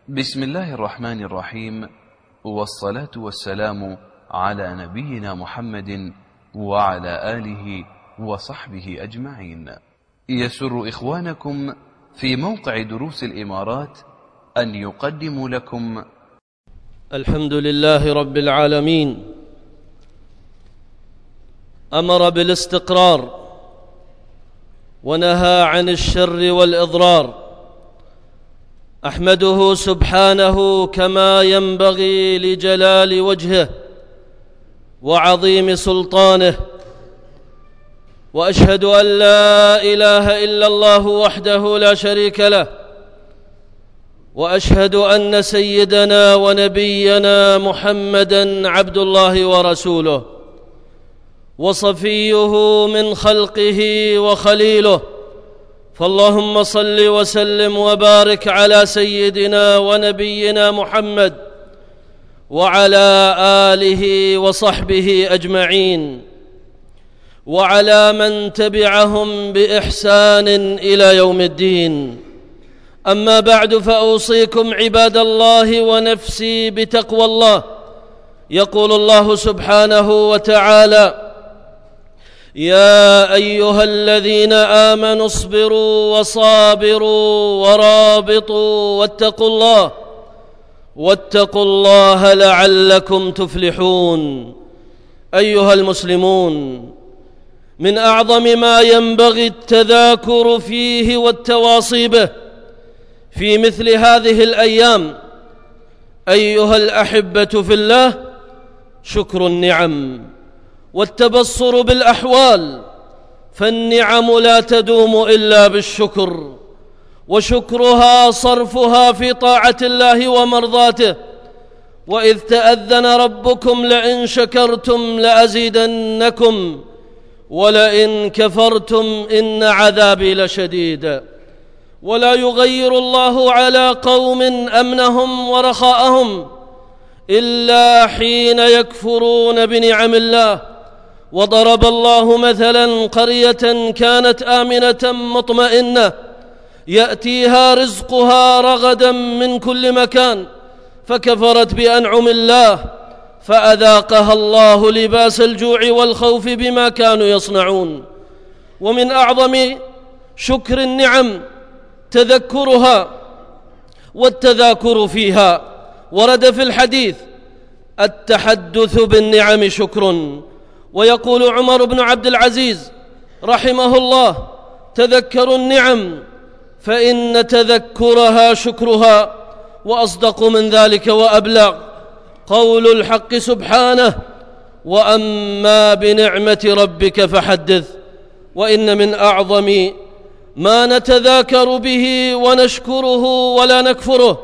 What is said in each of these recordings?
بسم الله الرحمن الرحيم، والصلاة والسلام على نبينا محمد وعلى آله وصحبه أجمعين. يسر إخوانكم في موقع دروس الإمارات أن يقدموا لكم الحمد لله رب العالمين. أمر بالاستقرار ونهى عن الشر والإضرار. أحمده سبحانه كما ينبغي لجلال وجهه وعظيم سلطانه، وأشهد أن لا إله إلا الله وحده لا شريك له، وأشهد أن سيدنا ونبينا محمدًا عبد الله ورسوله وصفيه من خلقه وخليله، فاللهم صل وسلم وبارك على سيدنا ونبينا محمد وعلى آله وصحبه أجمعين، وعلى من تبعهم بإحسان إلى يوم الدين. أما بعد، فأوصيكم عباد الله ونفسي بتقوى الله. يقول الله سبحانه وتعالى: يا أيها الذين آمنوا اصبروا وصابروا ورابطوا واتقوا الله لعلكم تفلحون. أيها المسلمون، من أعظم ما ينبغي التذاكر فيه والتواصي به في مثل هذه الأيام أيها الأحبة في الله شكر النعم والتبصر بالأحوال، فالنعم لا تدوم إلا بالشكر، وشكرها صرفها في طاعة الله ومرضاته. وإذ تأذن ربكم لئن شكرتم لأزيدنكم ولئن كفرتم إن عذابي لشديد. ولا يغير الله على قوم أمنهم ورخاءهم إلا حين يكفرون بنعم الله. وضرب الله مثلا قرية كانت آمنة مطمئنة يأتيها رزقها رغدا من كل مكان، فكفرت بأنعم الله فأذاقها الله لباس الجوع والخوف بما كانوا يصنعون. ومن أعظم شكر النعم تذكرها والتذاكر فيها. ورد في الحديث: التحدث بالنعم شكر. ويقول عمر بن عبد العزيز رحمه الله: تذكروا النعم فإن تذكرها شكرها. وأصدق من ذلك وأبلغ قول الحق سبحانه: وأما بنعمة ربك فحدث. وإن من أعظم ما نتذاكر به ونشكره ولا نكفره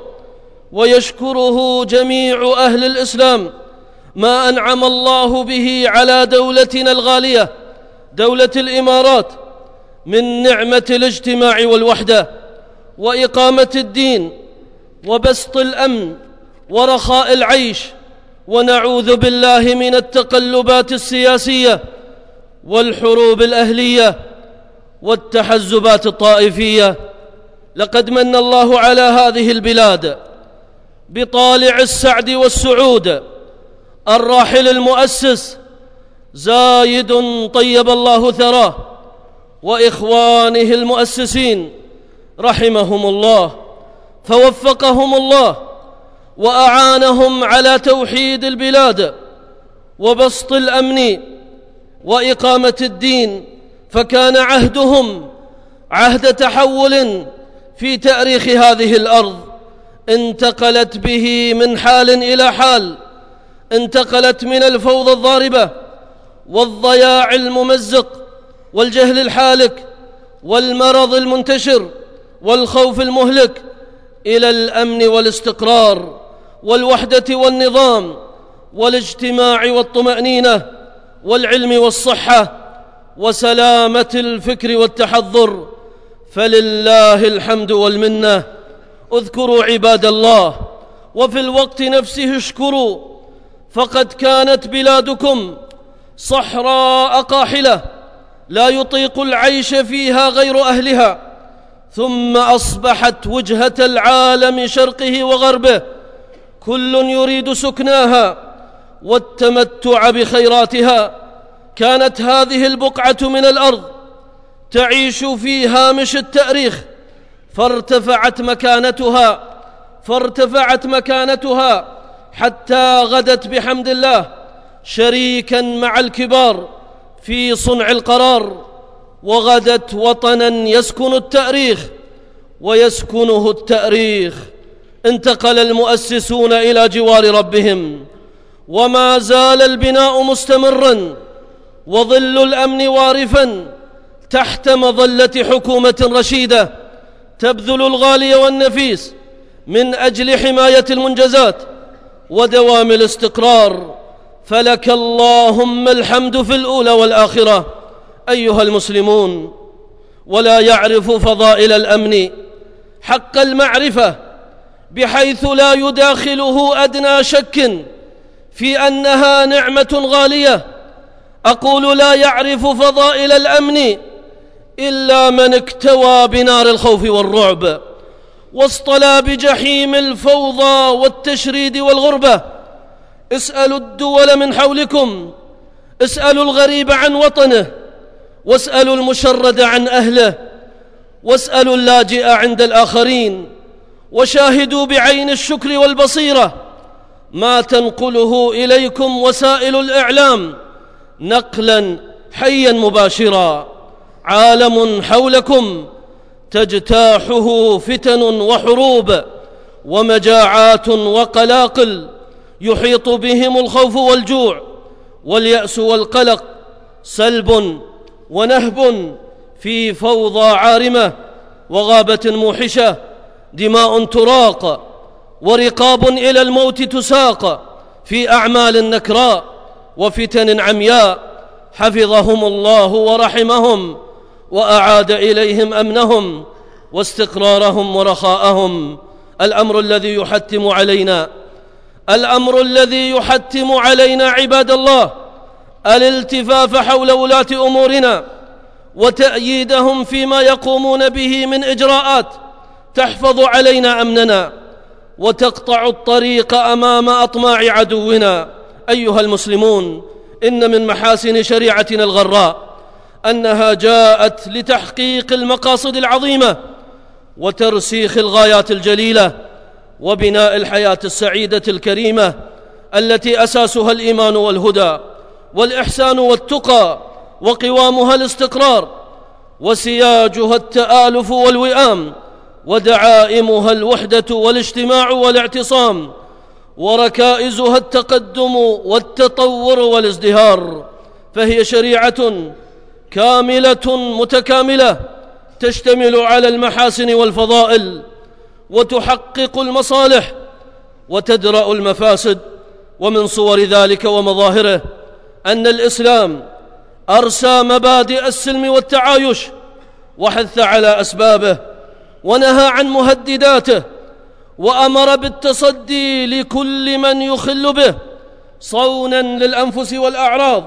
ويشكره جميع أهل الإسلام ما أنعم الله به على دولتنا الغالية دولة الإمارات من نعمة الاجتماع والوحدة وإقامة الدين وبسط الأمن ورخاء العيش. ونعوذ بالله من التقلبات السياسية والحروب الأهلية والتحزبات الطائفية. لقد من الله على هذه البلاد بطالع السعد والسعود الراحل المؤسس زايد طيب الله ثراه، وإخوانه المؤسسين رحمهم الله، فوفقهم الله وأعانهم على توحيد البلاد وبسط الأمن وإقامة الدين، فكان عهدهم عهد تحول في تاريخ هذه الأرض انتقلت به من حال إلى حال، انتقلت من الفوضى الضاربة والضياع الممزق والجهل الحالك والمرض المنتشر والخوف المهلك إلى الأمن والاستقرار والوحدة والنظام والاجتماع والطمأنينة والعلم والصحة وسلامة الفكر والتحضر. فلله الحمد والمنة. اذكروا عباد الله، وفي الوقت نفسه اشكروا، فقد كانت بلادكم صحراء قاحلة لا يطيق العيش فيها غير أهلها، ثم أصبحت وجهة العالم شرقه وغربه كل يريد سكناها والتمتع بخيراتها. كانت هذه البقعة من الأرض تعيش في هامش التاريخ، فارتفعت مكانتها حتى غدت بحمد الله شريكا مع الكبار في صنع القرار، وغدت وطنا يسكن التاريخ ويسكنه التاريخ. انتقل المؤسسون إلى جوار ربهم، وما زال البناء مستمرا، وظل الأمن وارفا تحت مظلة حكومة رشيدة تبذل الغالي والنفيس من أجل حماية المنجزات ودوام الاستقرار. فلك اللهم الحمد في الأولى والآخرة أيها المسلمون. ولا يعرف فضائل الأمن حق المعرفة، بحيث لا يداخله أدنى شك في أنها نعمة غالية. أقول لا يعرف فضائل الأمن إلا من اكتوى بنار الخوف والرعب، واصطلى بجحيم الفوضى والتشريد والغربة. اسألوا الدول من حولكم، اسألوا الغريب عن وطنه، واسألوا المشرد عن أهله، واسألوا اللاجئ عند الآخرين، وشاهدوا بعين الشكر والبصيرة ما تنقله إليكم وسائل الإعلام نقلا حيا مباشرا. عالم حولكم تجتاحه فتن وحروب ومجاعات وقلاقل، يحيط بهم الخوف والجوع واليأس والقلق، سلب ونهب في فوضى عارمة وغابة موحشة، دماء تراق ورقاب إلى الموت تساق، في أعمال نكراء وفتن عمياء. حفظهم الله ورحمهم وأعاد إليهم أمنهم واستقرارهم ورخاءهم. الأمر الذي يحتم علينا عباد الله الالتفاف حول ولاة أمورنا وتأييدهم فيما يقومون به من إجراءات تحفظ علينا أمننا وتقطع الطريق أمام أطماع عدونا. أيها المسلمون، إن من محاسن شريعتنا الغراء أنها جاءت لتحقيق المقاصد العظيمة وترسيخ الغايات الجليلة وبناء الحياة السعيدة الكريمة التي أساسها الإيمان والهدى والإحسان والتقى، وقوامها الاستقرار، وسياجها التآلف والوئام، ودعائمها الوحدة والاجتماع والاعتصام، وركائزها التقدم والتطور والازدهار. فهي شريعة كاملة متكاملة تشتمل على المحاسن والفضائل، وتحقق المصالح وتدرأ المفاسد. ومن صور ذلك ومظاهره أن الإسلام أرسى مبادئ السلم والتعايش وحث على أسبابه، ونهى عن مهدداته، وأمر بالتصدي لكل من يخل به، صونا للأنفس والأعراض،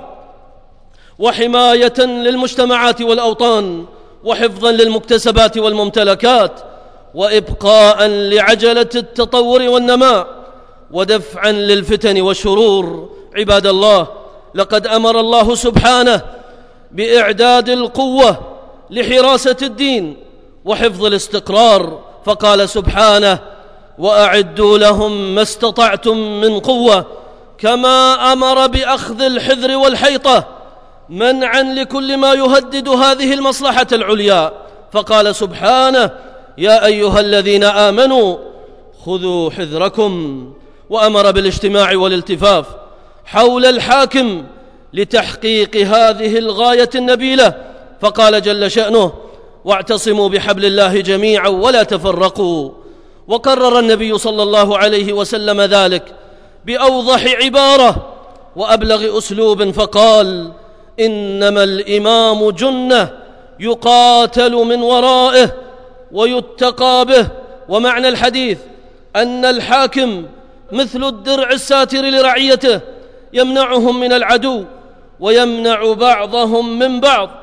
وحماية للمجتمعات والأوطان، وحفظا للمكتسبات والممتلكات، وإبقاء لعجلة التطور والنماء، ودفعا للفتن والشرور. عباد الله، لقد أمر الله سبحانه بإعداد القوة لحراسة الدين وحفظ الاستقرار، فقال سبحانه: وأعدوا لهم ما استطعتم من قوة، كما أمر بأخذ الحذر والحيطة منعا لكل ما يهدد هذه المصلحة العليا، فقال سبحانه: يا أيها الذين آمنوا خذوا حذركم، وأمر بالاجتماع والالتفاف حول الحاكم لتحقيق هذه الغاية النبيلة، فقال جل شأنه: واعتصموا بحبل الله جميعا ولا تفرقوا. وقرر النبي صلى الله عليه وسلم ذلك بأوضح عبارة وأبلغ أسلوب، فقال: إنما الإمام جنة يقاتل من ورائه ويتقى به. ومعنى الحديث أن الحاكم مثل الدرع الساتر لرعيته، يمنعهم من العدو ويمنع بعضهم من بعض،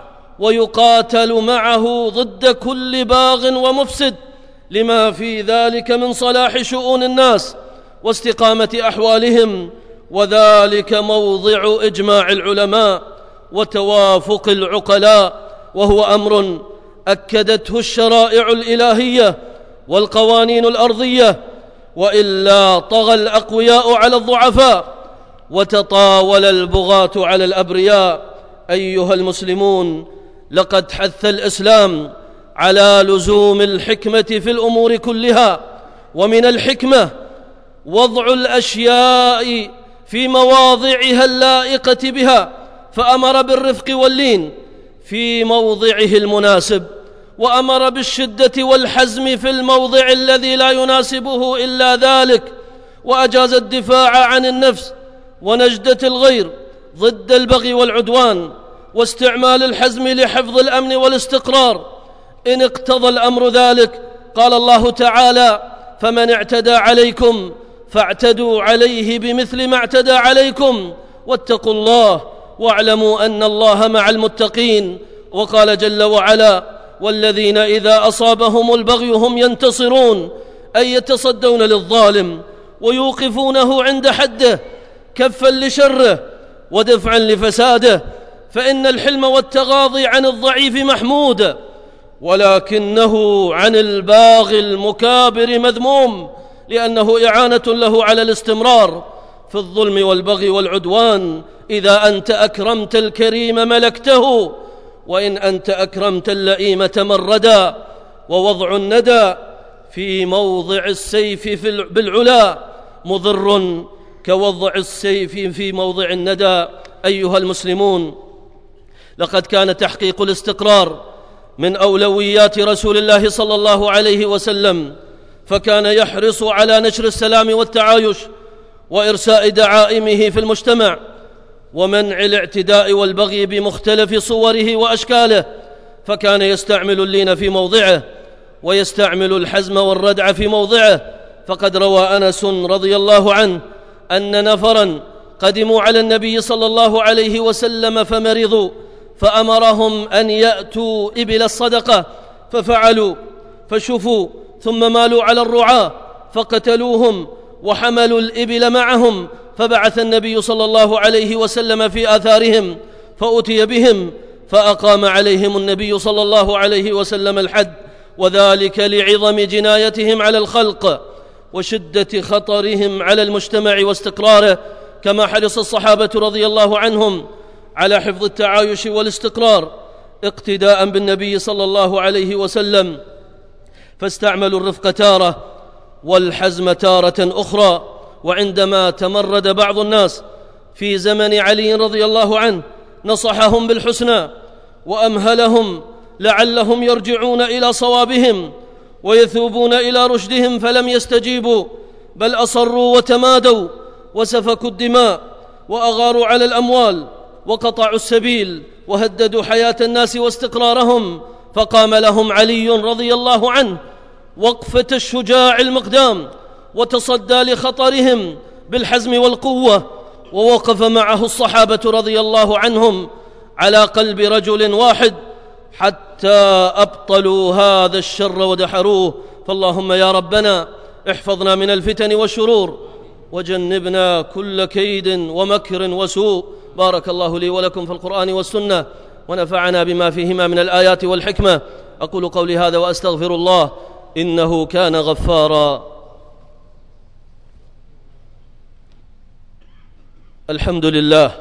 ويقاتل معه ضد كل باغ ومفسد، لما في ذلك من صلاح شؤون الناس واستقامة أحوالهم، وذلك موضع إجماع العلماء وتوافق العقلاء، وهو أمر أكدته الشرائع الإلهية والقوانين الأرضية، وإلا طغى الأقوياء على الضعفاء وتطاول البغاة على الأبرياء. أيها المسلمون، لقد حث الإسلام على لزوم الحكمة في الأمور كلها، ومن الحكمة وضع الأشياء في مواضعها اللائقة بها، فأمر بالرفق واللين في موضعه المناسب، وأمر بالشدة والحزم في الموضع الذي لا يناسبه إلا ذلك، وأجاز الدفاع عن النفس ونجدة الغير ضد البغي والعدوان، واستعمال الحزم لحفظ الأمن والاستقرار إن اقتضى الأمر ذلك. قال الله تعالى: فمن اعتدى عليكم فاعتدوا عليه بمثل ما اعتدى عليكم واتقوا الله واعلموا أن الله مع المتقين. وقال جل وعلا: والذين إذا أصابهم البغي هم ينتصرون، أي يتصدون للظالم ويوقفونه عند حده كفا لشره ودفعا لفساده، فإن الحلم والتغاضي عن الضعيف محمود، ولكنه عن الباغي المكابر مذموم، لأنه إعانة له على الاستمرار في الظلم والبغي والعدوان. إذا أنت أكرمت الكريم ملكته، وإن أنت أكرمت اللئيم تمردا. ووضع الندى في موضع السيف بالعلا مضر كوضع السيف في موضع الندى. أيها المسلمون، لقد كان تحقيق الاستقرار من أولويات رسول الله صلى الله عليه وسلم، فكان يحرص على نشر السلام والتعايش وإرساء دعائمه في المجتمع، ومنع الاعتداء والبغي بمختلف صوره وأشكاله، فكان يستعمل اللين في موضعه ويستعمل الحزم والردع في موضعه. فقد روى أنس رضي الله عنه أن نفرا قدموا على النبي صلى الله عليه وسلم فمرضوا، فأمرهم أن يأتوا إبل الصدقة، ففعلوا فشفوا، ثم مالوا على الرعاة فقتلوهم وحملوا الإبل معهم، فبعث النبي صلى الله عليه وسلم في آثارهم فأتي بهم، فأقام عليهم النبي صلى الله عليه وسلم الحد، وذلك لعظم جنايتهم على الخلق وشدة خطرهم على المجتمع واستقراره، كما حرص الصحابة رضي الله عنهم على حفظ التعايش والاستقرار اقتداء بالنبي صلى الله عليه وسلم، فاستعملوا الرفق تارة والحزم تارة أخرى. وعندما تمرد بعض الناس في زمن علي رضي الله عنه نصحهم بالحسنى وأمهلهم لعلهم يرجعون إلى صوابهم ويثوبون إلى رشدهم، فلم يستجيبوا، بل أصروا وتمادوا وسفكوا الدماء وأغاروا على الأموال وقطعوا السبيل وهددوا حياة الناس واستقرارهم. فقام لهم علي رضي الله عنه وقفة الشجاع المقدام، وتصدى لخطرهم بالحزم والقوة، ووقف معه الصحابة رضي الله عنهم على قلب رجل واحد حتى أبطلوا هذا الشر ودحروه. فاللهم يا ربنا احفظنا من الفتن والشرور، وجنبنا كل كيد ومكر وسوء. بارك الله لي ولكم في القرآن والسنة، ونفعنا بما فيهما من الآيات والحكمة. أقول قولي هذا وأستغفر الله، إنه كان غفارا. الحمد لله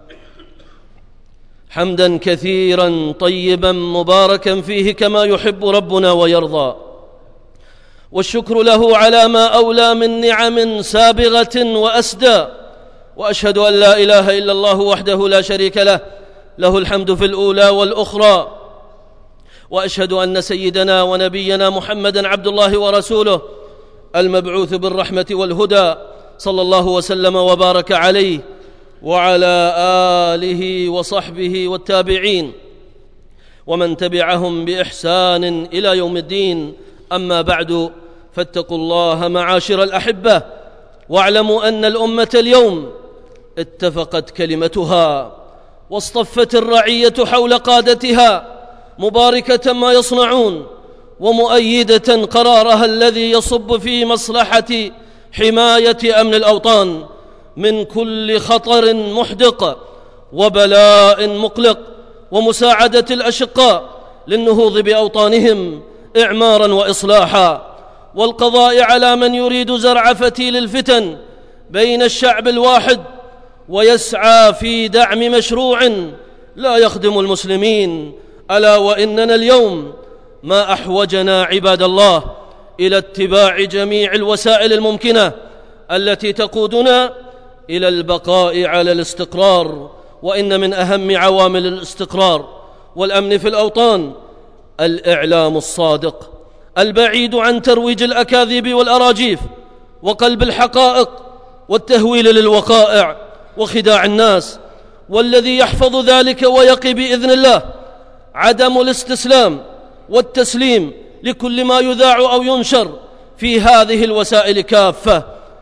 حمدا كثيرا طيبا مباركا فيه كما يحب ربنا ويرضى، والشكر له على ما أولى من نعم سابغة وأسدى. وأشهد أن لا إله إلا الله وحده لا شريك له، له الحمد في الأولى والأخرى. وأشهد أن سيدنا ونبينا محمدا عبد الله ورسوله المبعوث بالرحمة والهدى، صلى الله وسلم وبارك عليه وعلى آله وصحبه والتابعين ومن تبعهم بإحسان إلى يوم الدين. أما بعد، فاتقوا الله معاشر الأحبة، واعلموا أن الأمة اليوم اتفقت كلمتها، واصطفت الرعية حول قادتها، مباركة ما يصنعون ومؤيدة قرارها الذي يصب في مصلحة حماية أمن الأوطان من كل خطر محدق وبلاء مقلق، ومساعدة الأشقاء للنهوض بأوطانهم إعماراً وإصلاحاً، والقضاء على من يريد زرع فتيل الفتن بين الشعب الواحد ويسعى في دعم مشروع لا يخدم المسلمين. ألا وإننا اليوم ما أحوجنا عباد الله إلى اتباع جميع الوسائل الممكنة التي تقودنا إلى البقاء على الاستقرار. وإن من أهم عوامل الاستقرار والأمن في الأوطان الإعلام الصادق البعيد عن ترويج الأكاذيب والأراجيف وقلب الحقائق والتهويل للوقائع وخداع الناس، والذي يحفظ ذلك ويقي بإذن الله عدم الاستسلام والتسليم لكل ما يذاع أو ينشر في هذه الوسائل كافة،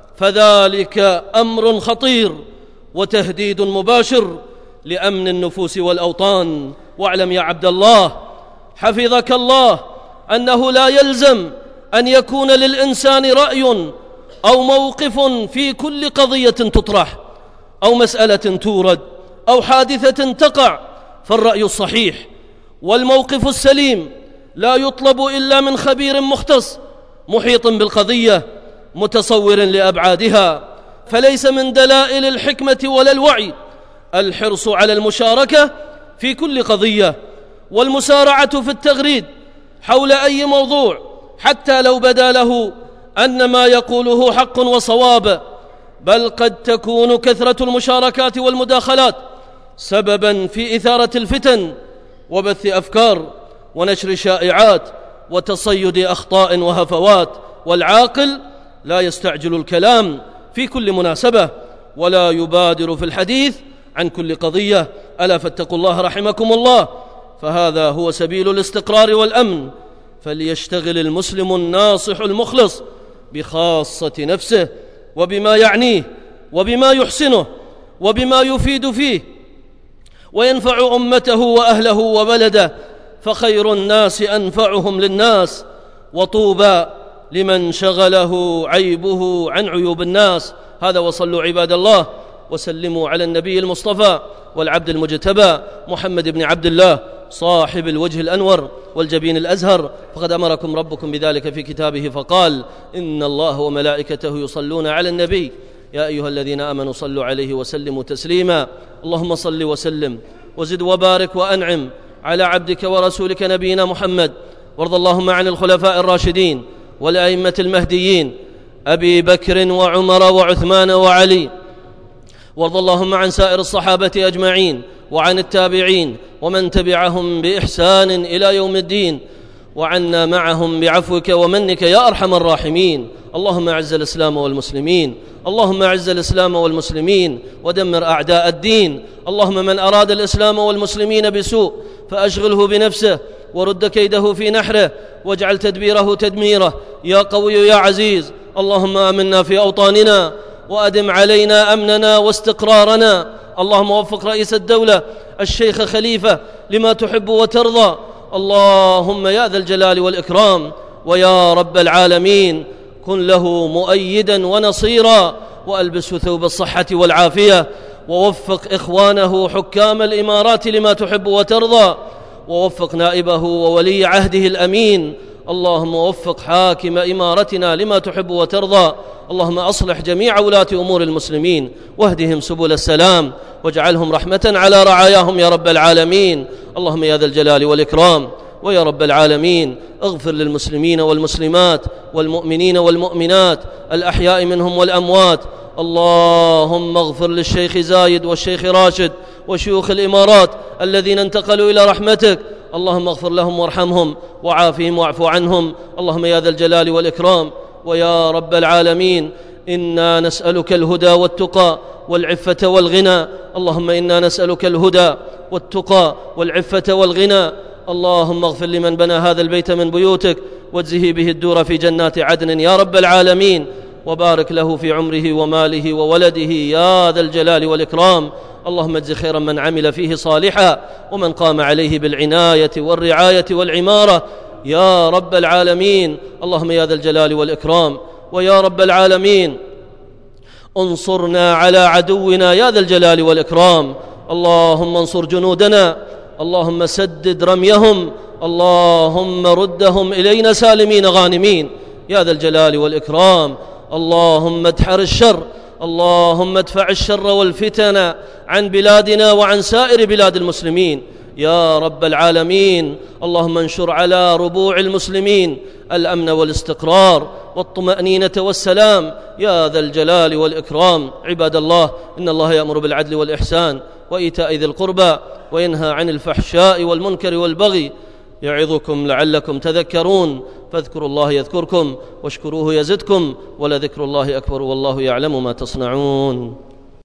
فذلك أمر خطير وتهديد مباشر لأمن النفوس والأوطان. واعلم يا عبد الله حفظك الله أنه لا يلزم أن يكون للإنسان رأي أو موقف في كل قضية تطرح أو مسألة تورد أو حادثة تقع، فالرأي الصحيح والموقف السليم لا يطلب إلا من خبير مختص محيط بالقضية متصور لأبعادها. فليس من دلائل الحكمة ولا الوعي الحرص على المشاركة في كل قضية والمسارعة في التغريد حول أي موضوع حتى لو بدا له أن ما يقوله حق وصواب، بل قد تكون كثرة المشاركات والمداخلات سبباً في إثارة الفتن وبث أفكار ونشر شائعات وتصيد أخطاء وهفوات. والعاقل لا يستعجل الكلام في كل مناسبة ولا يبادر في الحديث عن كل قضية. ألا فاتقوا الله رحمكم الله، فهذا هو سبيل الاستقرار والأمن. فليشتغل المسلم الناصح المخلص بخاصة نفسه وبما يعنيه وبما يحسنه وبما يفيد فيه وينفع أمته وأهله وبلده، فخير الناس أنفعهم للناس، وطوبى لمن شغله عيبه عن عيوب الناس. هذا، وصلوا عباد الله وسلموا على النبي المصطفى والعبد المجتبى محمد بن عبد الله صاحب الوجه الأنور والجبين الأزهر، فقد أمركم ربكم بذلك في كتابه فقال: إن الله وملائكته يصلون على النبي يا أيها الذين آمنوا صلوا عليه وسلموا تسليما. اللهم صل وسلم وزد وبارك وأنعم على عبدك ورسولك نبينا محمد، وارض اللهم عن الخلفاء الراشدين والأئمة المهديين أبي بكر وعمر وعثمان وعلي، وارض اللهم عن سائر الصحابة أجمعين وعن التابعين ومن تبعهم بإحسان إلى يوم الدين، وعنا معهم بعفوك ومنك يا أرحم الراحمين. اللهم أعز الإسلام والمسلمين، اللهم أعز الإسلام والمسلمين ودمر أعداء الدين. اللهم من أراد الإسلام والمسلمين بسوء فأشغله بنفسه ورد كيده في نحره واجعل تدبيره تدميره يا قوي يا عزيز. اللهم آمنا في أوطاننا وأدم علينا أمننا واستقرارنا. اللهم وفق رئيس الدولة الشيخ خليفة لما تحب وترضى. اللهم يا ذا الجلال والإكرام ويا رب العالمين كن له مؤيدا ونصيرا، وألبسه ثوب الصحة والعافية، ووفق إخوانه حكام الإمارات لما تحب وترضى، ووفق نائبه وولي عهده الأمين. اللهم وفق حاكم إمارتنا لما تحب وترضى. اللهم أصلح جميع ولاة أمور المسلمين واهدهم سبل السلام واجعلهم رحمة على رعاياهم يا رب العالمين. اللهم يا ذا الجلال والإكرام ويا رب العالمين اغفر للمسلمين والمسلمات والمؤمنين والمؤمنات الأحياء منهم والأموات. اللهم اغفر للشيخ زايد والشيخ راشد وشيوخ الإمارات الذين انتقلوا إلى رحمتك. اللهم اغفر لهم وارحمهم وعافهم واعف عنهم. اللهم يا ذا الجلال والإكرام ويا رب العالمين إنا نسألك الهدى والتقى والعفة والغنى. اللهم إنا نسألك الهدى والتقى والعفة والغنى. اللهم اغفر لمن بنى هذا البيت من بيوتك واجزه به الدور في جنات عدن يا رب العالمين، وبارك له في عمره وماله وولده يا ذا الجلال والإكرام. اللهم اجز خيرا من عمل فيه صالحا ومن قام عليه بالعناية والرعاية والعمارة يا رب العالمين. اللهم يا ذا الجلال والإكرام ويا رب العالمين انصرنا على عدونا يا ذا الجلال والإكرام. اللهم انصر جنودنا، اللهم سدد رميهم، اللهم ردهم إلينا سالمين غانمين يا ذا الجلال والإكرام. اللهم ادحر الشر، اللهم ادفع الشر والفتن عن بلادنا وعن سائر بلاد المسلمين يا رب العالمين. اللهم انشر على ربوع المسلمين الأمن والاستقرار والطمأنينة والسلام يا ذا الجلال والإكرام. عباد الله، إن الله يأمر بالعدل والإحسان وإيتاء ذي القربى وينهى عن الفحشاء والمنكر والبغي يعظكم لعلكم تذكرون. فاذكروا الله يذكركم واشكروه يزدكم ولذكر الله أكبر والله يعلم ما تصنعون.